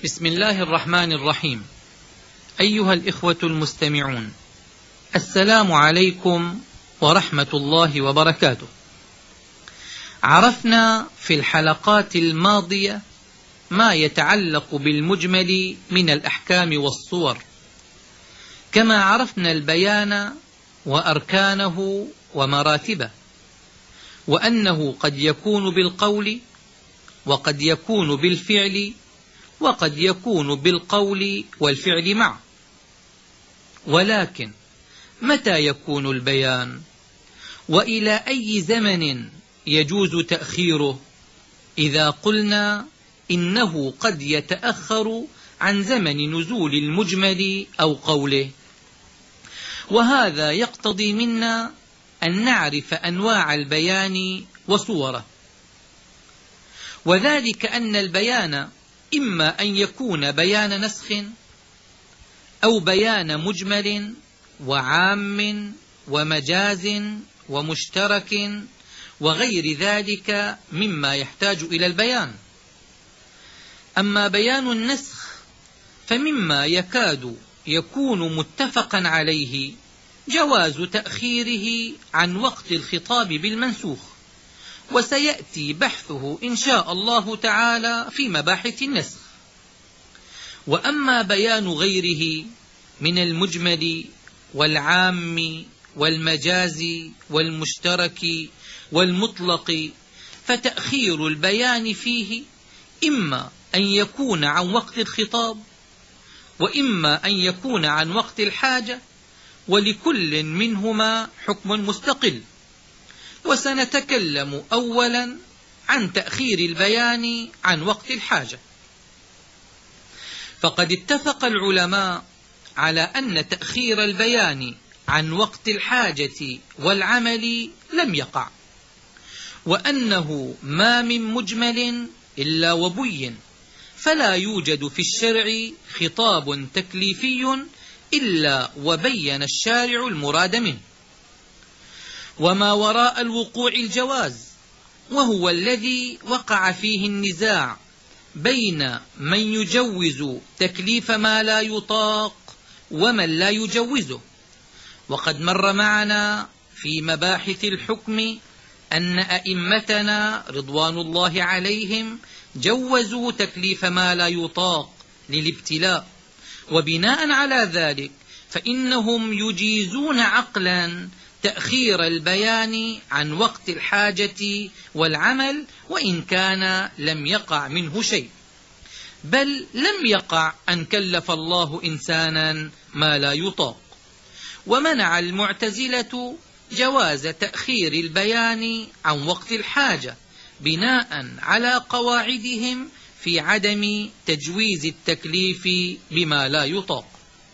بسم الله الرحمن الرحيم. أيها الإخوة المستمعون، السلام عليكم ورحمة الله وبركاته. عرفنا في الحلقات الماضية ما يتعلق بالمجمل من الأحكام والصور، كما عرفنا البيان وأركانه ومراتبه، وأنه قد يكون بالقول وقد يكون بالفعل وقد يكون بالقول والفعل معا. ولكن متى يكون البيان؟ وإلى أي زمن يجوز تأخيره إذا قلنا إنه قد يتأخر عن زمن نزول المجمل أو قوله؟ وهذا يقتضي منا أن نعرف أنواع البيان وصوره، وذلك أن البيان إما أن يكون بيان نسخ أو بيان مجمل وعام ومجاز ومشترك وغير ذلك مما يحتاج إلى البيان. أما بيان النسخ فمما يكاد يكون متفقا عليه جواز تأخيره عن وقت الخطاب بالمنسوخ، وسيأتي بحثه إن شاء الله تعالى في مباحث النسخ. وأما بيان غيره من المجمل والعام والمجاز والمشترك والمطلق، فتأخير البيان فيه إما أن يكون عن وقت الخطاب وإما أن يكون عن وقت الحاجة، ولكل منهما حكم مستقل. وسنتكلم أولا عن تأخير البيان عن وقت الحاجة. فقد اتفق العلماء على أن تأخير البيان عن وقت الحاجة والعمل لم يقع، وأنه ما من مجمل إلا وبين، فلا يوجد في الشرع خطاب تكليفي إلا وبين الشارع المراد منه. وما وراء الوقوع الجواز، وهو الذي وقع فيه النزاع بين من يجوز تكليف ما لا يطاق ومن لا يجوزه. وقد مر معنا في مباحث الحكم أن أئمتنا رضوان الله عليهم جوزوا تكليف ما لا يطاق للابتلاء، وبناء على ذلك فإنهم يجيزون عقلا تأخير البيان عن وقت الحاجة والعمل، وإن كان لم يقع منه شيء، بل لم يقع أن كلف الله إنسانا ما لا يطاق. ومنع المعتزلة جواز تأخير البيان عن وقت الحاجة بناء على قواعدهم في عدم تجويز التكليف بما لا يطاق.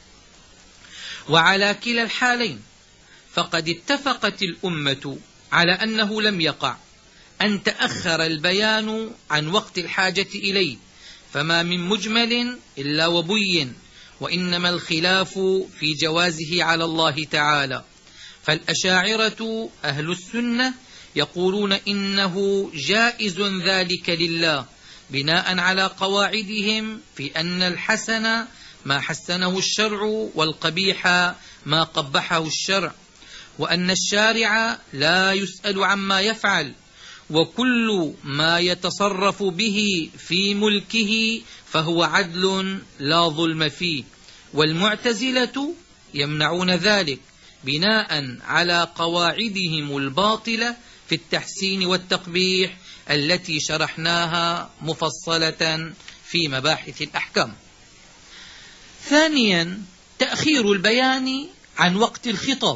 وعلى كلا الحالين فقد اتفقت الأمة على أنه لم يقع أن تأخر البيان عن وقت الحاجة إليه، فما من مجمل إلا وبين، وإنما الخلاف في جوازه على الله تعالى. فالأشاعرة أهل السنة يقولون إنه جائز ذلك لله بناء على قواعدهم في أن الحسن ما حسنه الشرع والقبيح ما قبحه الشرع، وأن الشارع لا يسأل عما يفعل، وكل ما يتصرف به في ملكه فهو عدل لا ظلم فيه. والمعتزلة يمنعون ذلك بناء على قواعدهم الباطلة في التحسين والتقبيح التي شرحناها مفصلة في مباحث الأحكام. ثانيا، تأخير البيان عن وقت الخطاب،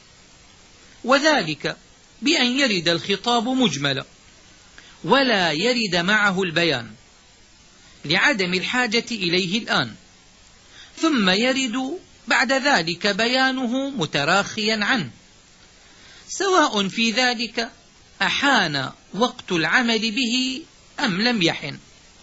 وذلك بأن يرد الخطاب مجملا ولا يرد معه البيان لعدم الحاجة إليه الآن، ثم يرد بعد ذلك بيانه متراخيا عنه، سواء في ذلك أحان وقت العمل به أم لم يحن.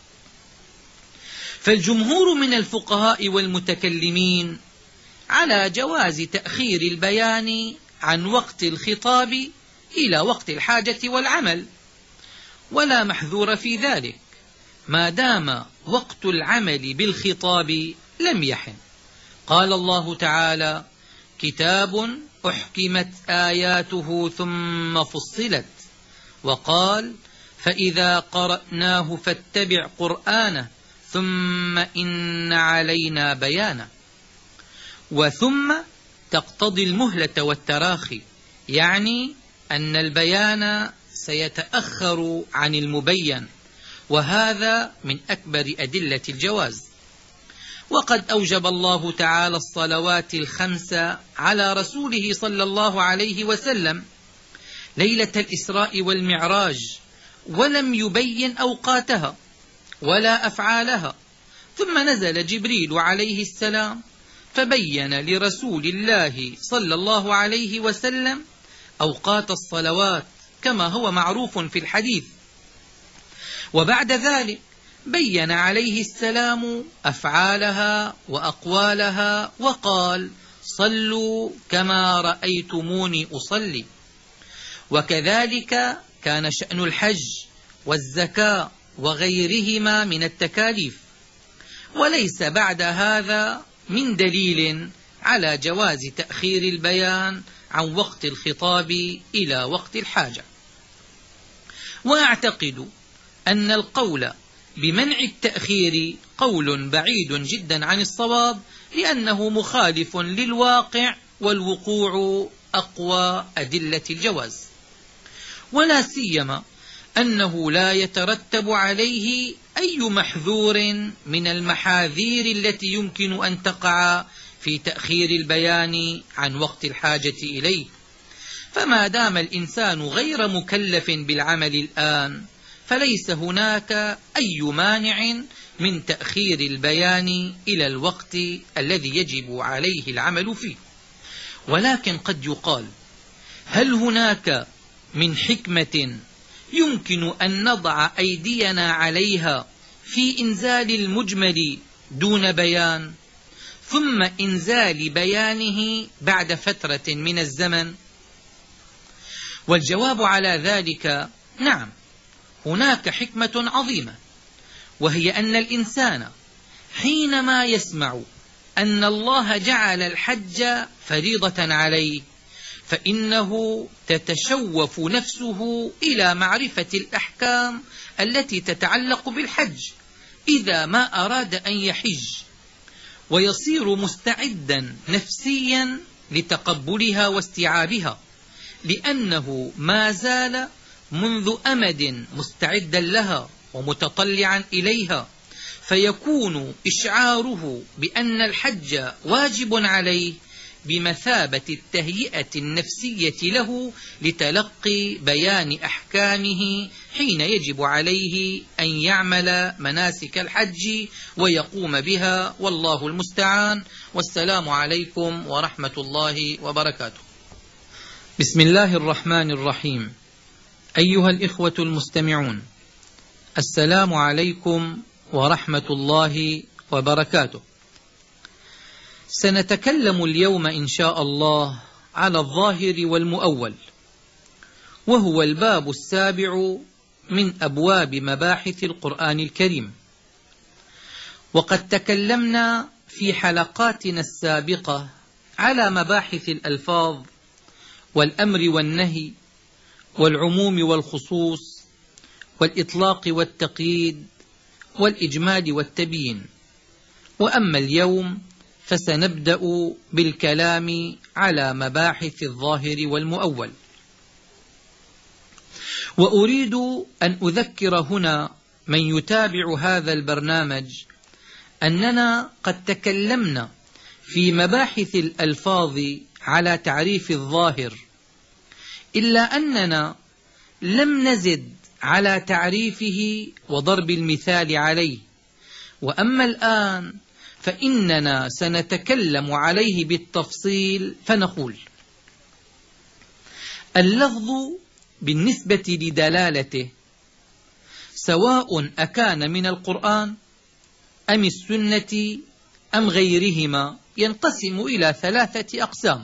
فالجمهور من الفقهاء والمتكلمين على جواز تأخير البيان عن وقت الخطاب إلى وقت الحاجة والعمل، ولا محذور في ذلك، ما دام وقت العمل بالخطاب لم يحن. قال الله تعالى: كتاب أحكمت آياته ثم فصلت. وقال: فإذا قرأناه فاتبع قرآنه ثم إن علينا بيانه. وثم تقتضي المهلة والتراخي، يعني أن البيان سيتأخر عن المبين، وهذا من أكبر أدلة الجواز. وقد أوجب الله تعالى الصلوات الخمس على رسوله صلى الله عليه وسلم ليلة الإسراء والمعراج، ولم يبين أوقاتها ولا أفعالها. ثم نزل جبريل عليه السلام فبين لرسول الله صلى الله عليه وسلم أوقات الصلوات كما هو معروف في الحديث. وبعد ذلك بين عليه السلام أفعالها وأقوالها، وقال: صلوا كما رأيتموني أصلي. وكذلك كان شأن الحج والزكاة وغيرهما من التكاليف. وليس بعد هذا من دليل على جواز تأخير البيان عن وقت الخطاب إلى وقت الحاجة. وأعتقد أن القول بمنع التأخير قول بعيد جدا عن الصواب، لأنه مخالف للواقع، والوقوع أقوى أدلة الجواز. ولا سيما أنه لا يترتب عليه أي محذور من المحاذير التي يمكن أن تقع في تأخير البيان عن وقت الحاجة إليه. فما دام الإنسان غير مكلف بالعمل الآن، فليس هناك أي مانع من تأخير البيان إلى الوقت الذي يجب عليه العمل فيه. ولكن قد يقال: هل هناك من حكمة يمكن أن نضع أيدينا عليها في إنزال المجمل دون بيان، ثم إنزال بيانه بعد فترة من الزمن؟ والجواب على ذلك: نعم، هناك حكمة عظيمة، وهي أن الإنسان حينما يسمع أن الله جعل الحج فريضة عليه، فإنه تتشوف نفسه إلى معرفة الأحكام التي تتعلق بالحج إذا ما أراد أن يحج، ويصير مستعدا نفسيا لتقبلها واستيعابها، لأنه ما زال منذ أمد مستعدا لها ومتطلعا إليها، فيكون إشعاره بأن الحج واجب عليه بمثابة التهيئة النفسية له لتلقي بيان أحكامه حين يجب عليه أن يعمل مناسك الحج ويقوم بها، والله المستعان. والسلام عليكم ورحمة الله وبركاته. بسم الله الرحمن الرحيم. أيها الإخوة المستمعون، السلام عليكم ورحمة الله وبركاته. سنتكلم اليوم إن شاء الله على الظاهر والمؤول، وهو الباب السابع من أبواب مباحث القرآن الكريم. وقد تكلمنا في حلقاتنا السابقة على مباحث الألفاظ والأمر والنهي والعموم والخصوص والإطلاق والتقييد والإجمال والتبيين. وأما اليوم فسنبدأ بالكلام على مباحث الظاهر والمؤول. وأريد أن أذكر هنا من يتابع هذا البرنامج أننا قد تكلمنا في مباحث الألفاظ على تعريف الظاهر، إلا أننا لم نزد على تعريفه وضرب المثال عليه. وأما الآن فإننا سنتكلم عليه بالتفصيل، فنقول: اللفظ بالنسبة لدلالته سواء أكان من القرآن أم السنة أم غيرهما ينقسم إلى 3 أقسام.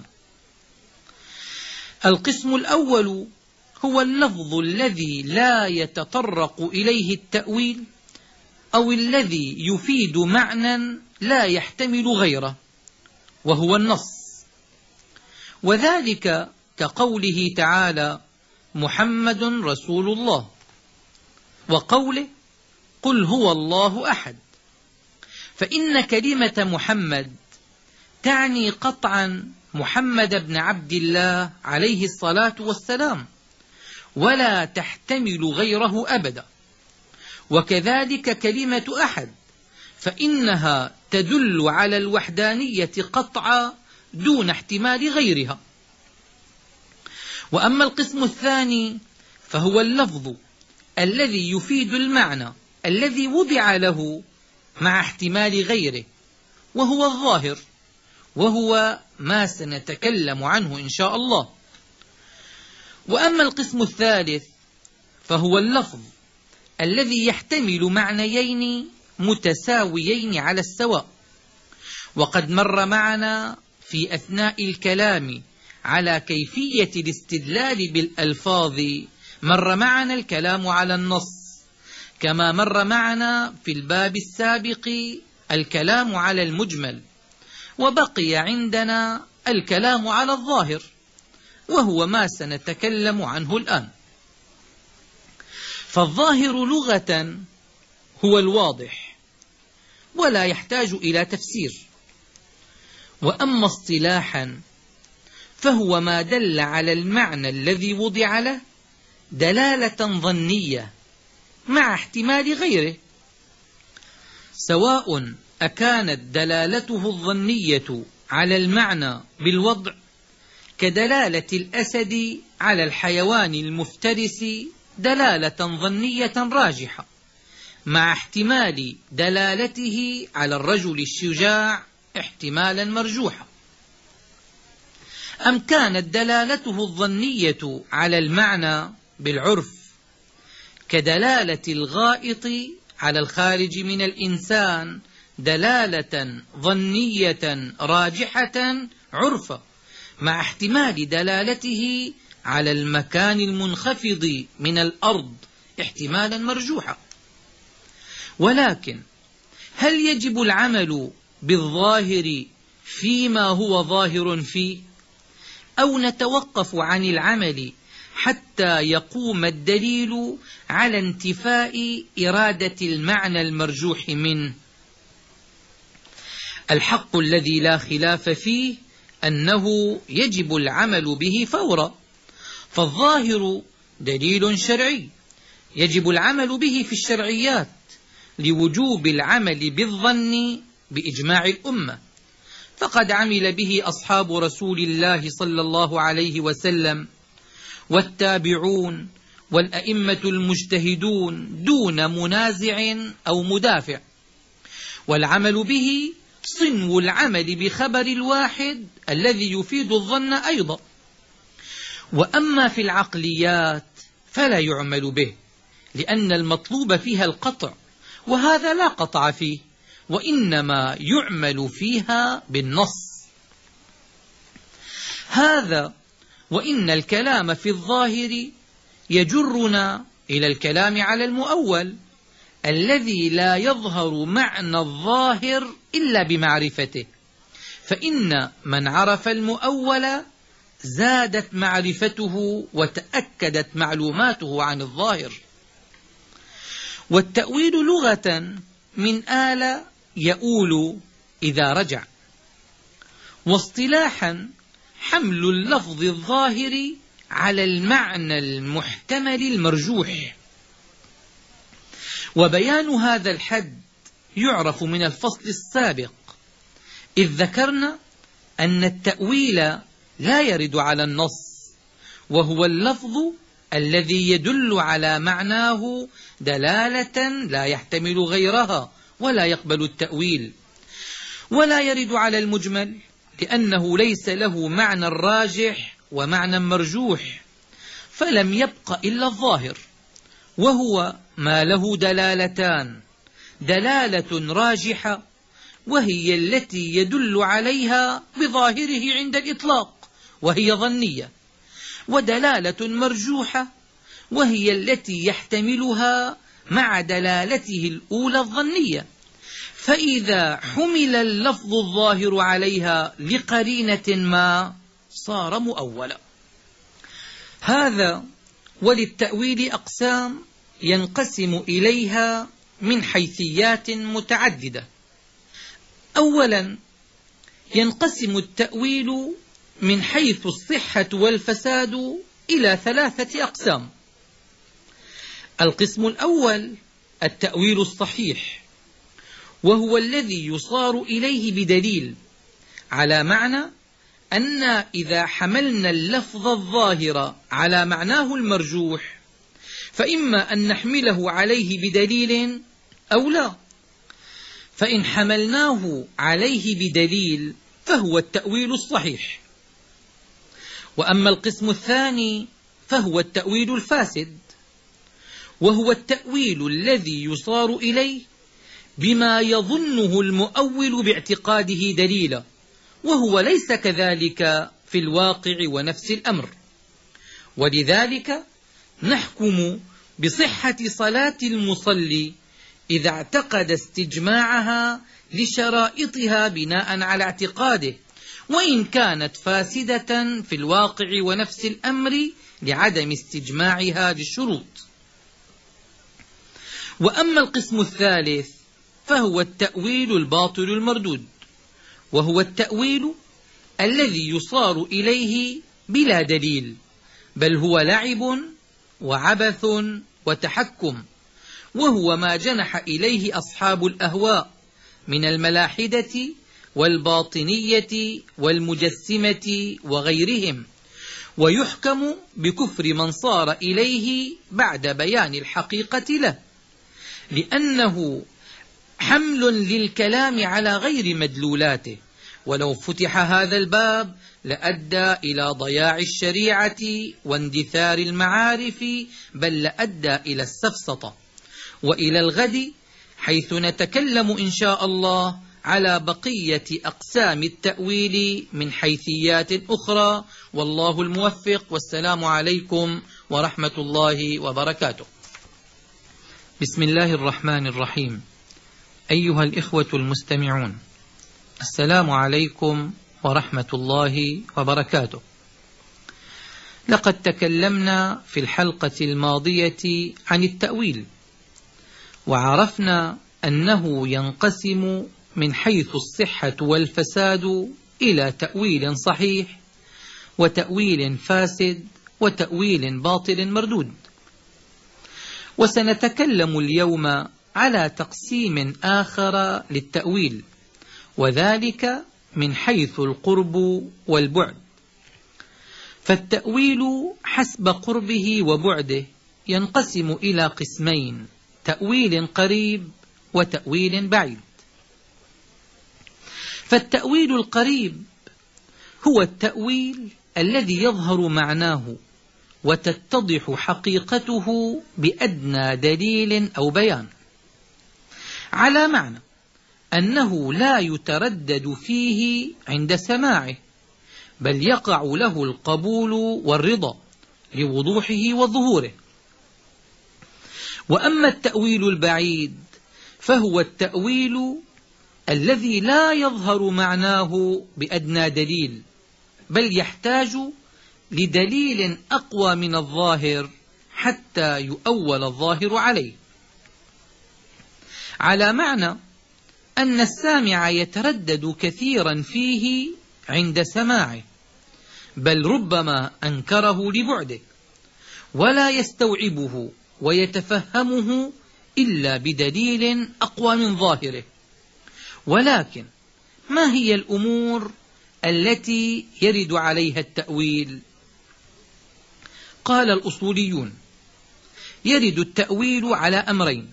القسم الأول هو اللفظ الذي لا يتطرق إليه التأويل أو الذي يفيد معنى لا يحتمل غيره، وهو النص. وذلك كقوله تعالى: محمد رسول الله، وقوله: قل هو الله أحد. فإن كلمة محمد تعني قطعا محمد بن عبد الله عليه الصلاة والسلام، ولا تحتمل غيره أبدا. وكذلك كلمة أحد، فإنها تدل على الوحدانية قطعا دون احتمال غيرها. وأما القسم الثاني فهو اللفظ الذي يفيد المعنى الذي وضع له مع احتمال غيره، وهو الظاهر، وهو ما سنتكلم عنه إن شاء الله. وأما القسم الثالث فهو اللفظ الذي يحتمل معنيين متساويين على السواء. وقد مر معنا في أثناء الكلام على كيفية الاستدلال بالألفاظ، مر معنا الكلام على النص، كما مر معنا في الباب السابق الكلام على المجمل، وبقي عندنا الكلام على الظاهر، وهو ما سنتكلم عنه الآن. فالظاهر لغة هو الواضح، ولا يحتاج إلى تفسير. وأما اصطلاحا فهو ما دل على المعنى الذي وضع له دلالة ظنية مع احتمال غيره، سواء أكانت دلالته الظنية على المعنى بالوضع كدلالة الأسد على الحيوان المفترس دلالة ظنية راجحة مع احتمال دلالته على الرجل الشجاع احتمالا مرجوحا، أم كانت دلالته الظنية على المعنى بالعرف كدلالة الغائط على الخارج من الإنسان دلالة ظنية راجحة عرفا مع احتمال دلالته على المكان المنخفض من الأرض احتمالا مرجوحا. ولكن هل يجب العمل بالظاهر فيما هو ظاهر فيه، أو نتوقف عن العمل حتى يقوم الدليل على انتفاء إرادة المعنى المرجوح منه؟ الحق الذي لا خلاف فيه أنه يجب العمل به فورا، فالظاهر دليل شرعي يجب العمل به في الشرعيات لوجوب العمل بالظن بإجماع الأمة، فقد عمل به أصحاب رسول الله صلى الله عليه وسلم والتابعون والأئمة المجتهدون دون منازع أو مدافع. والعمل به صنو العمل بخبر الواحد الذي يفيد الظن أيضا. وأما في العقليات فلا يعمل به، لأن المطلوب فيها القطع، وهذا لا قطع فيه، وإنما يعمل فيها بالنص. هذا وإن الكلام في الظاهر يجرنا إلى الكلام على المؤول الذي لا يظهر معنى الظاهر إلا بمعرفته، فإن من عرف المؤول زادت معرفته وتأكدت معلوماته عن الظاهر. والتأويل لغة من آل يؤول إذا رجع، واصطلاحا حمل اللفظ الظاهر على المعنى المحتمل المرجوح. وبيان هذا الحد يعرف من الفصل السابق، إذ ذكرنا أن التأويل لا يرد على النص، وهو اللفظ الذي يدل على معناه دلالة لا يحتمل غيرها ولا يقبل التأويل، ولا يرد على المجمل لأنه ليس له معنى راجح ومعنى مرجوح، فلم يبق إلا الظاهر، وهو ما له دلالتان: دلالة راجحة وهي التي يدل عليها بظاهره عند الإطلاق وهي ظنية، ودلالة مرجوحة وهي التي يحتملها مع دلالته الأولى الظنية، فإذا حمل اللفظ الظاهر عليها لقرينة ما صار مؤولا. هذا وللتأويل أقسام ينقسم إليها من حيثيات متعددة. أولا، ينقسم التأويل من حيث الصحة والفساد إلى 3 أقسام. القسم الأول التأويل الصحيح، وهو الذي يصار إليه بدليل، على معنى أن إذا حملنا اللفظ الظاهر على معناه المرجوح فإما أن نحمله عليه بدليل أو لا، فإن حملناه عليه بدليل فهو التأويل الصحيح. وأما القسم الثاني فهو التأويل الفاسد، وهو التأويل الذي يصار إليه بما يظنه المؤول باعتقاده دليلا، وهو ليس كذلك في الواقع ونفس الأمر. ولذلك نحكم بصحة صلاة المصلي إذا اعتقد استجماعها لشرائطها بناء على اعتقاده، وإن كانت فاسدة في الواقع ونفس الأمر لعدم استجماعها للشروط. وأما القسم الثالث فهو التأويل الباطل المردود، وهو التأويل الذي يصار إليه بلا دليل، بل هو لعب وعبث وتحكم، وهو ما جنح إليه أصحاب الأهواء من الملاحدة والباطنية والمجسمة وغيرهم، ويحكم بكفر من صار إليه بعد بيان الحقيقة له، لأنه حمل للكلام على غير مدلولاته، ولو فتح هذا الباب لأدى إلى ضياع الشريعة واندثار المعارف، بل لأدى إلى السفسطة. وإلى الغد حيث نتكلم إن شاء الله على بقية أقسام التأويل من حيثيات أخرى، والله الموفق، والسلام عليكم ورحمة الله وبركاته. بسم الله الرحمن الرحيم. أيها الإخوة المستمعون، السلام عليكم ورحمة الله وبركاته. لقد تكلمنا في الحلقة الماضية عن التأويل، وعرفنا أنه ينقسم من حيث الصحة والفساد إلى تأويل صحيح وتأويل فاسد وتأويل باطل مردود. وسنتكلم اليوم على تقسيم آخر للتأويل، وذلك من حيث القرب والبعد. فالتأويل حسب قربه وبعده ينقسم إلى قسمين: تأويل قريب وتأويل بعيد. فالتأويل القريب هو التأويل الذي يظهر معناه وتتضح حقيقته بأدنى دليل أو بيان، على معنى أنه لا يتردد فيه عند سماعه، بل يقع له القبول والرضا لوضوحه وظهوره. وأما التأويل البعيد فهو التأويل الذي لا يظهر معناه بأدنى دليل، بل يحتاج لدليل أقوى من الظاهر حتى يؤول الظاهر عليه، على معنى أن السامع يتردد كثيرا فيه عند سماعه، بل ربما أنكره لبعده، ولا يستوعبه ويتفهمه إلا بدليل أقوى من ظاهره. ولكن ما هي الأمور التي يرد عليها التأويل؟ قال الأصوليون: يرد التأويل على أمرين: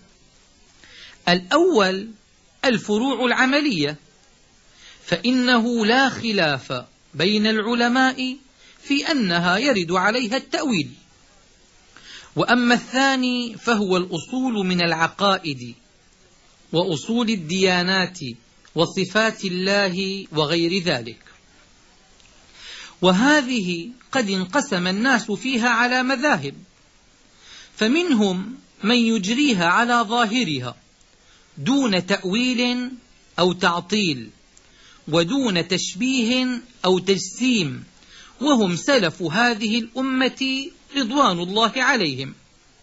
الأول الفروع العملية، فإنه لا خلاف بين العلماء في أنها يرد عليها التأويل. وأما الثاني فهو الأصول من العقائد وأصول الديانات وصفات الله وغير ذلك، وهذه قد انقسم الناس فيها على مذاهب، فمنهم من يجريها على ظاهرها دون تأويل أو تعطيل ودون تشبيه أو تجسيم، وهم سلف هذه الأمة رضوان الله عليهم.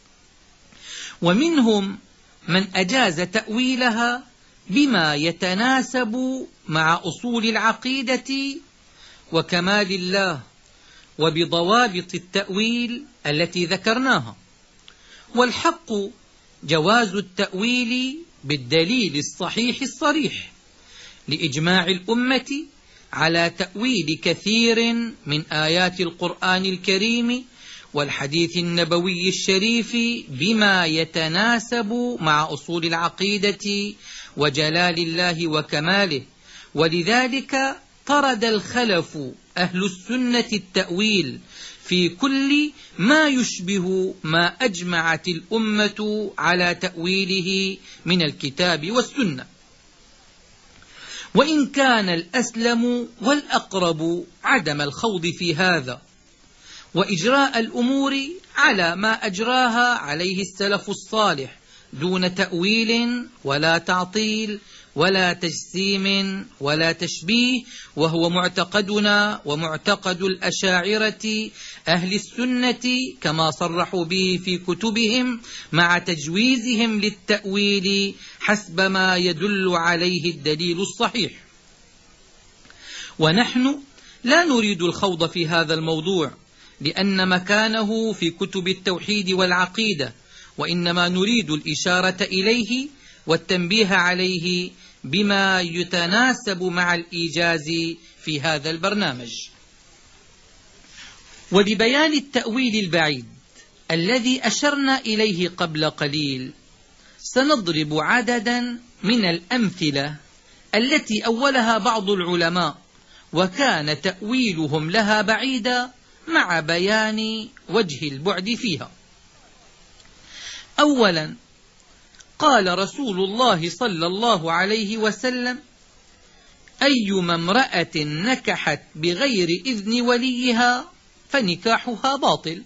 ومنهم من أجاز تأويلها بما يتناسب مع أصول العقيدة وكمال الله وبضوابط التأويل التي ذكرناها. والحق جواز التأويل بالدليل الصحيح الصريح لإجماع الأمة على تأويل كثير من آيات القرآن الكريم والحديث النبوي الشريف بما يتناسب مع أصول العقيدة وجلال الله وكماله. ولذلك طرد الخلف أهل السنة التأويل في كل ما يشبه ما أجمعت الأمة على تأويله من الكتاب والسنة. وإن كان الأسلم والأقرب عدم الخوض في هذا، وإجراء الأمور على ما أجراها عليه السلف الصالح دون تأويل ولا تعطيل ولا تجسيم ولا تشبيه، وهو معتقدنا ومعتقد الأشاعرة أهل السنة كما صرحوا به في كتبهم، مع تجويزهم للتأويل حسب ما يدل عليه الدليل الصحيح. ونحن لا نريد الخوض في هذا الموضوع لأن مكانه في كتب التوحيد والعقيدة، وإنما نريد الإشارة إليه والتنبيه عليه بما يتناسب مع الإيجاز في هذا البرنامج. ولبيان التأويل البعيد الذي أشرنا إليه قبل قليل، سنضرب عددا من الأمثلة التي أولها بعض العلماء وكان تأويلهم لها بعيدا مع بيان وجه البعد فيها. أولا، قال رسول الله صلى الله عليه وسلم: أيما امرأة نكحت بغير إذن وليها فنكاحها باطل.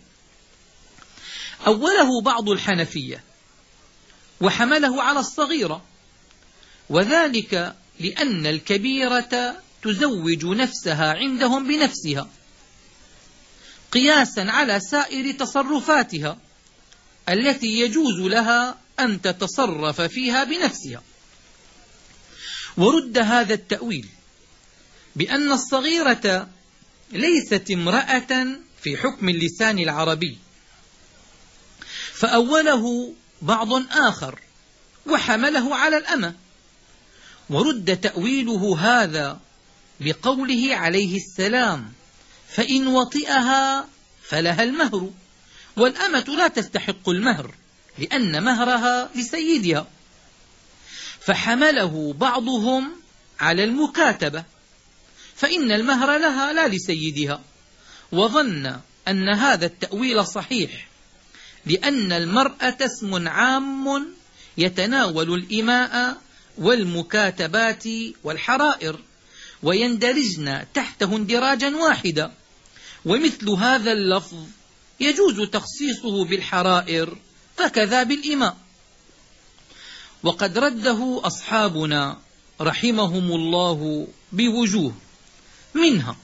أوله بعض الحنفية وحمله على الصغيرة، وذلك لأن الكبيرة تزوج نفسها عندهم بنفسها قياسا على سائر تصرفاتها التي يجوز لها أن تتصرف فيها بنفسها. ورد هذا التأويل بأن الصغيرة ليست امرأة في حكم اللسان العربي، فأوله بعض آخر وحمله على الأمة. ورد تأويله هذا بقوله عليه السلام: فإن وطئها فلها المهر، والأمة لا تستحق المهر لأن مهرها لسيدها. فحمله بعضهم على المكاتبة، فإن المهر لها لا لسيدها، وظن أن هذا التأويل صحيح لأن المرأة اسم عام يتناول الإماء والمكاتبات والحرائر، ويندرجن تحته اندراجا واحدا، ومثل هذا اللفظ يجوز تخصيصه بالحرائر فكذا بالإماء. وقد رده أصحابنا رحمهم الله بوجوه، منها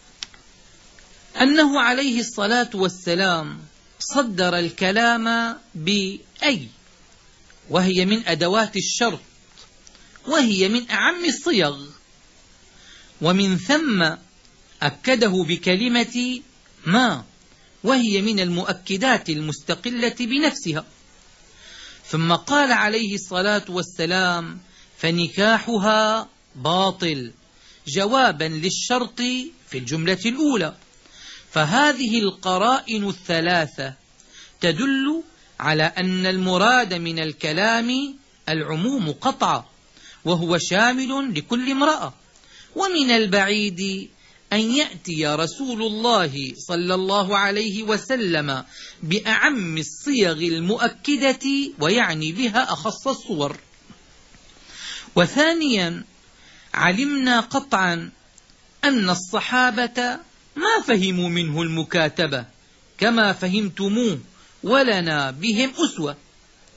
أنه عليه الصلاة والسلام صدر الكلام بأي، وهي من أدوات الشرط، وهي من أعم الصيغ، ومن ثم أكده بكلمة ما، وهي من المؤكدات المستقلة بنفسها. ثم قال عليه الصلاة والسلام: فنكاحها باطل، جوابا للشرط في الجملة الأولى. فهذه القرائن الثلاثة تدل على أن المراد من الكلام العموم قطعا، وهو شامل لكل امرأة. ومن البعيد أن يأتي رسول الله صلى الله عليه وسلم بأعم الصيغ المؤكدة ويعني بها أخص الصور. وثانيا، علمنا قطعا أن الصحابة ما فهموا منه المكاتبة كما فهمتموه، ولنا بهم أسوة.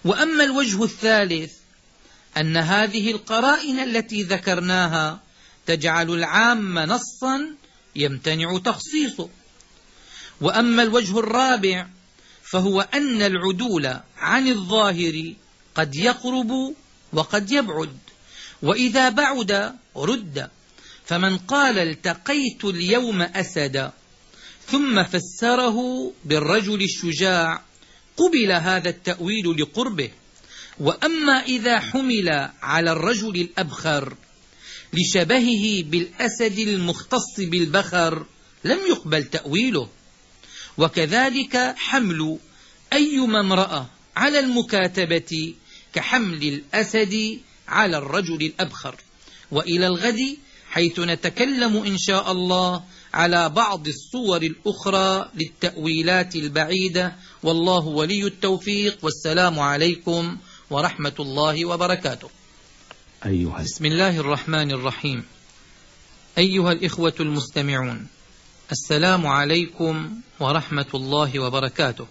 وأما الوجه الثالث أن هذه القرائن التي ذكرناها تجعل العام نصا يمتنع تخصيصه. وأما الوجه الرابع فهو أن العدول عن الظاهر قد يقرب وقد يبعد، وإذا بعد رد. فمن قال التقيت اليوم أسدا ثم فسره بالرجل الشجاع قبل هذا التأويل لقربه. وأما إذا حمل على الرجل الأبخر لشبهه بالأسد المختص بالبخر لم يقبل تأويله. وكذلك حمل أيما امرأة على المكاتبة كحمل الأسد على الرجل الأبخر. وإلى الغد حيث نتكلم إن شاء الله على بعض الصور الأخرى للتأويلات البعيدة، والله ولي التوفيق. والسلام عليكم ورحمة الله وبركاته. بسم الله الرحمن الرحيم. أيها الإخوة المستمعون، السلام عليكم ورحمة الله وبركاته.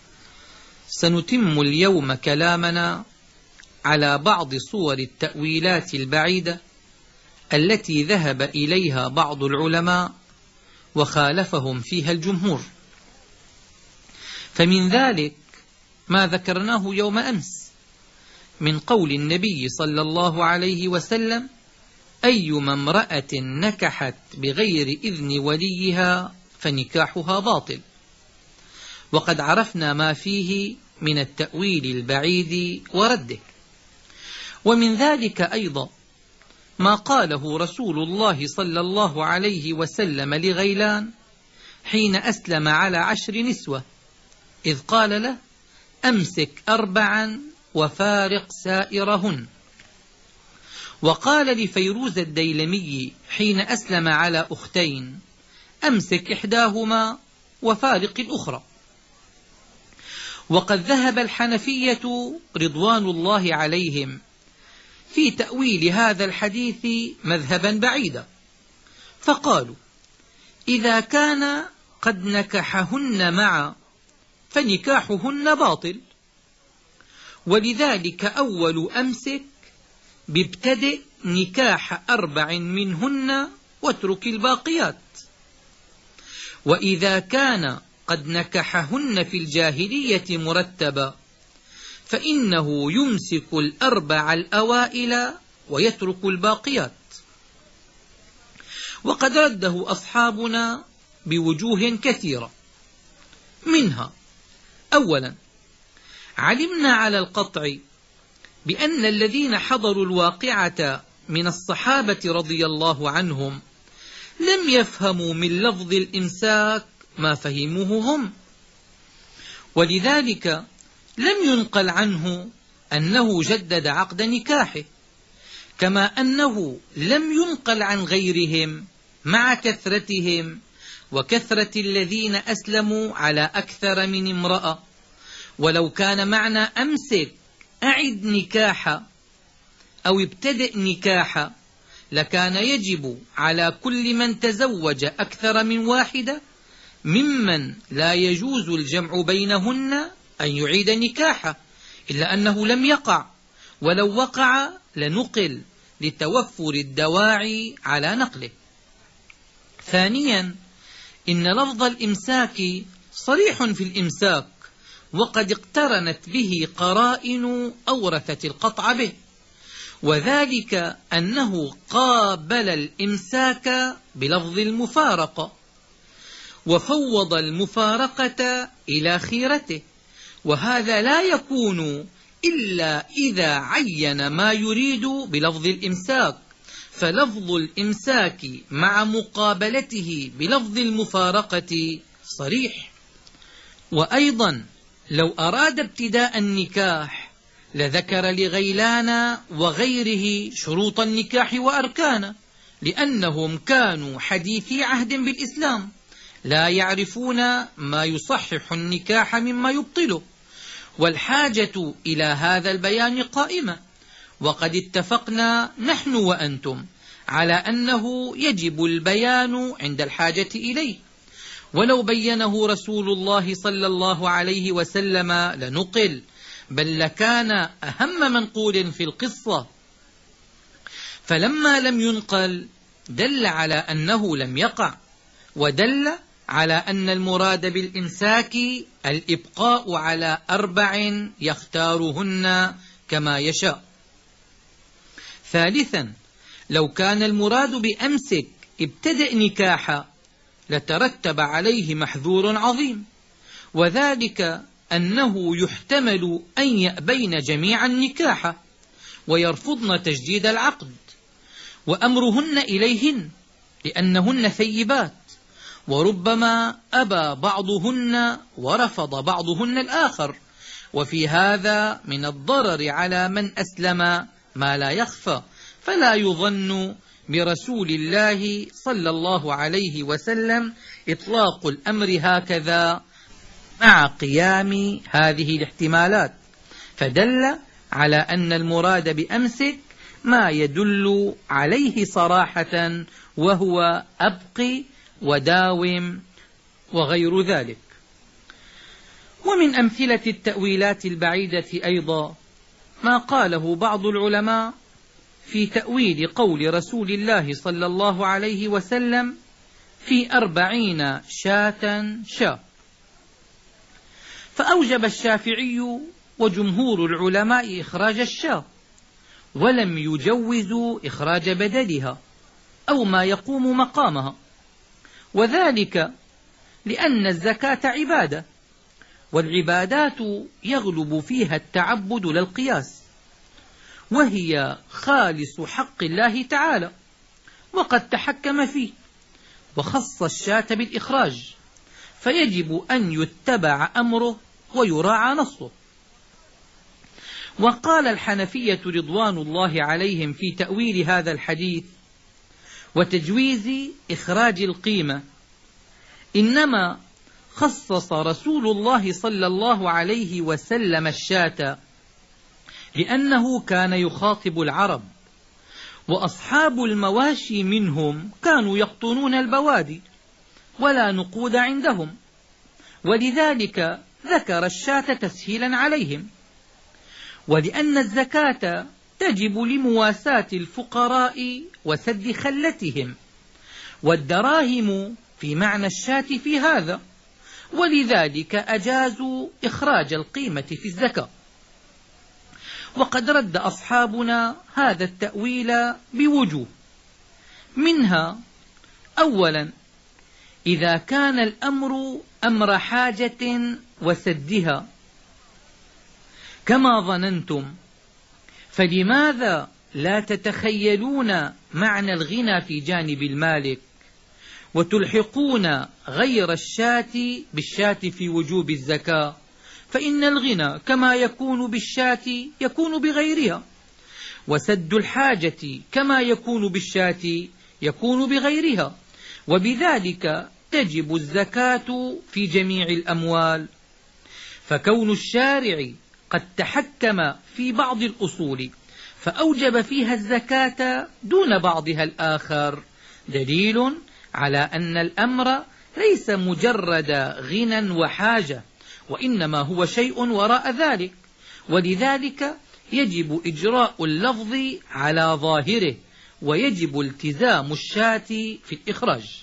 سنتم اليوم كلامنا على بعض صور التأويلات البعيدة التي ذهب إليها بعض العلماء وخالفهم فيها الجمهور. فمن ذلك ما ذكرناه يوم أمس من قول النبي صلى الله عليه وسلم: أيما امرأة نكحت بغير إذن وليها فنكاحها باطل. وقد عرفنا ما فيه من التأويل البعيد ورده. ومن ذلك أيضا ما قاله رسول الله صلى الله عليه وسلم لغيلان حين أسلم على 10 نسوة، إذ قال له: أمسك 4 وفارق سائرهن. وقال لفيروز الديلمي حين أسلم على 2: أمسك إحداهما وفارق الأخرى. وقد ذهب الحنفية رضوان الله عليهم في تأويل هذا الحديث مذهبا بعيدا، فقالوا: إذا كان قد نكحهن معا فنكاحهن باطل. ولذلك أول أمسك بابتدئ نكاح 4 منهن واترك الباقيات. وإذا كان قد نكحهن في الجاهلية مرتبا فإنه يمسك 4 الأوائل ويترك الباقيات. وقد رده أصحابنا بوجوه كثيرة، منها: أولا، علمنا على القطع بأن الذين حضروا الواقعة من الصحابة رضي الله عنهم لم يفهموا من لفظ الإمساك ما فهموه هم، ولذلك لم ينقل عنه أنه جدد عقد نكاحه، كما أنه لم ينقل عن غيرهم مع كثرتهم وكثرة الذين أسلموا على أكثر من امرأة. ولو كان معنى أمسك أعد نكاحا أو ابتدئ نكاحا لكان يجب على كل من تزوج أكثر من واحدة ممن لا يجوز الجمع بينهن أن يعيد نكاحه، إلا أنه لم يقع، ولو وقع لنقل لتوفر الدواعي على نقله. ثانيا، إن لفظ الإمساك صريح في الإمساك، وقد اقترنت به قرائن أورثت القطع به، وذلك أنه قابل الإمساك بلفظ المفارقة وفوض المفارقة إلى خيرته، وهذا لا يكون إلا إذا عين ما يريد بلفظ الإمساك، فلفظ الإمساك مع مقابلته بلفظ المفارقة صريح. وأيضا لو أراد ابتداء النكاح لذكر لغيلان وغيره شروط النكاح وأركانه، لأنهم كانوا حديثي عهد بالإسلام لا يعرفون ما يصحح النكاح مما يبطله، والحاجة إلى هذا البيان قائمة. وقد اتفقنا نحن وأنتم على أنه يجب البيان عند الحاجة إليه، ولو بينه رسول الله صلى الله عليه وسلم لنقل، بل لكان أهم منقول في القصة، فلما لم ينقل دل على أنه لم يقع، ودل على أن المراد بالإمساك الإبقاء على 4 يختارهن كما يشاء. ثالثا، لو كان المراد بأمسك ابتدأ نكاحا لترتب عليه محذور عظيم، وذلك أنه يحتمل أن يأبين جميعا النكاح ويرفضن تجديد العقد، وأمرهن إليهن لأنهن ثيبات، وربما أبى بعضهن ورفض بعضهن الآخر، وفي هذا من الضرر على من أسلم ما لا يخفى، فلا يظن برسول الله صلى الله عليه وسلم إطلاق الأمر هكذا مع قيام هذه الاحتمالات، فدل على أن المراد بأمسك ما يدل عليه صراحة، وهو أبق وداوم وغير ذلك. ومن أمثلة التأويلات البعيدة أيضا ما قاله بعض العلماء في تأويل قول رسول الله صلى الله عليه وسلم في 40 شاة، فأوجب الشافعي وجمهور العلماء إخراج الشاة، ولم يجوزوا إخراج بدلها أو ما يقوم مقامها، وذلك لأن الزكاة عبادة، والعبادات يغلب فيها التعبد لا القياس، وهي خالص حق الله تعالى، وقد تحكم فيه وخص الشاة بالإخراج، فيجب أن يتبع أمره ويراعى نصه. وقال الحنفية رضوان الله عليهم في تأويل هذا الحديث وتجويز إخراج القيمة: إنما خصص رسول الله صلى الله عليه وسلم الشاة لأنه كان يخاطب العرب، وأصحاب المواشي منهم كانوا يقطنون البوادي ولا نقود عندهم، ولذلك ذكر الشاة تسهيلا عليهم، ولأن الزكاة تجب لمواساة الفقراء وسد خلتهم، والدراهم في معنى الشاة في هذا، ولذلك أجازوا إخراج القيمة في الزكاة. وقد رد أصحابنا هذا التأويل بوجوه، منها: أولا، إذا كان الأمر أمر حاجة وسدها كما ظننتم، فلماذا لا تتخيلون معنى الغنى في جانب المالك وتلحقون غير الشاة بالشاة في وجوب الزكاة؟ فإن الغنى كما يكون بالشاة يكون بغيرها، وسد الحاجة كما يكون بالشاة يكون بغيرها، وبذلك تجب الزكاة في جميع الأموال. فكون الشارع قد تحكم في بعض الأصول فأوجب فيها الزكاة دون بعضها الآخر دليل على أن الأمر ليس مجرد غنى وحاجة، وإنما هو شيء وراء ذلك، ولذلك يجب إجراء اللفظ على ظاهره، ويجب التزام الشاة في الإخراج.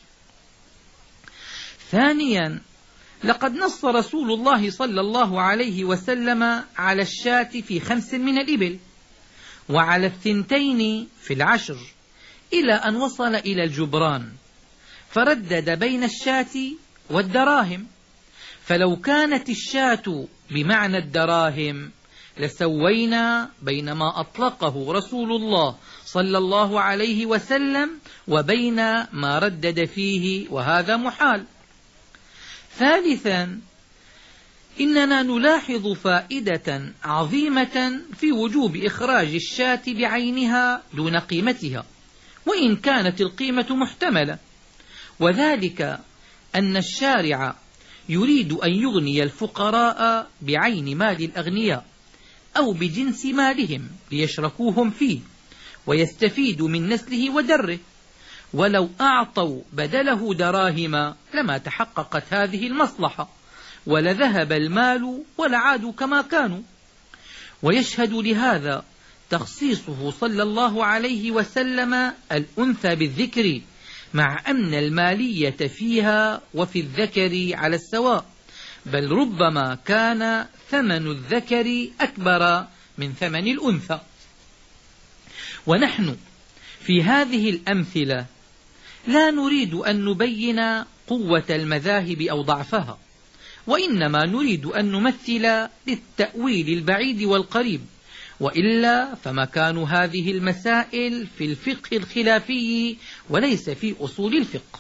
ثانيا، لقد نص رسول الله صلى الله عليه وسلم على الشاة في 5 من الإبل، وعلى 2 في 10، إلى أن وصل إلى الجبران، فردد بين الشاة والدراهم. فلو كانت الشاة بمعنى الدراهم لسوينا بين ما أطلقه رسول الله صلى الله عليه وسلم وبين ما ردد فيه، وهذا محال. ثالثا، إننا نلاحظ فائدة عظيمة في وجوب إخراج الشاة بعينها دون قيمتها، وإن كانت القيمة محتملة، وذلك أن الشارع يريد أن يغني الفقراء بعين مال الأغنياء أو بجنس مالهم ليشركوهم فيه ويستفيدوا من نسله ودره، ولو أعطوا بدله دراهم لما تحققت هذه المصلحة، ولذهب المال ولعادوا كما كانوا. ويشهد لهذا تخصيصه صلى الله عليه وسلم الأنثى بالذكر، مع أن المالية فيها وفي الذكر على السواء، بل ربما كان ثمن الذكر أكبر من ثمن الأنثى. ونحن في هذه الأمثلة لا نريد أن نبين قوة المذاهب أو ضعفها، وإنما نريد أن نمثل للتأويل البعيد والقريب، وإلا فمكان هذه المسائل في الفقه الخلافي وليس في أصول الفقه.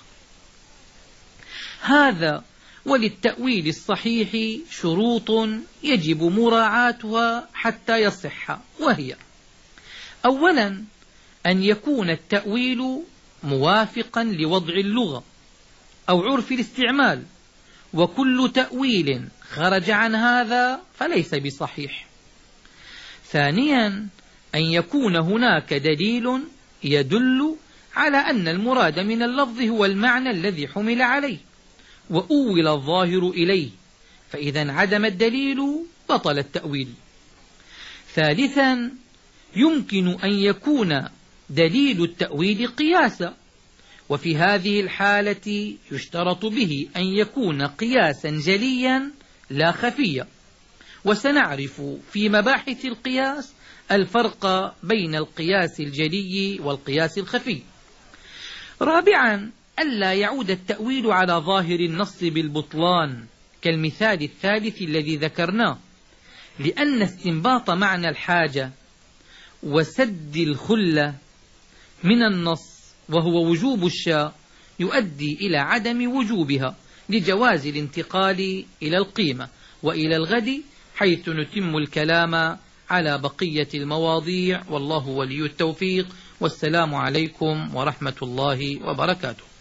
هذا وللتأويل الصحيح شروط يجب مراعاتها حتى يصح، وهي: أولا أن يكون التأويل موافقا لوضع اللغة أو عرف الاستعمال، وكل تأويل خرج عن هذا فليس بصحيح. ثانيا أن يكون هناك دليل يدل على أن المراد من اللفظ هو المعنى الذي حمل عليه وأول الظاهر إليه، فإذا انعدم الدليل بطل التأويل. ثالثا يمكن أن يكون دليل التأويل قياسا، وفي هذه الحالة يشترط به أن يكون قياسا جليا لا خفيا، وسنعرف في مباحث القياس الفرق بين القياس الجلي والقياس الخفي. رابعا ألا يعود التأويل على ظاهر النص بالبطلان كالمثال الثالث الذي ذكرناه، لأن استنباط معنى الحاجة وسد الخلة من النص وهو وجوب الشاء يؤدي إلى عدم وجوبها لجواز الانتقال إلى القيمة وإلى الغد، حيث نتم الكلام على بقية المواضيع، والله ولي التوفيق، والسلام عليكم ورحمة الله وبركاته.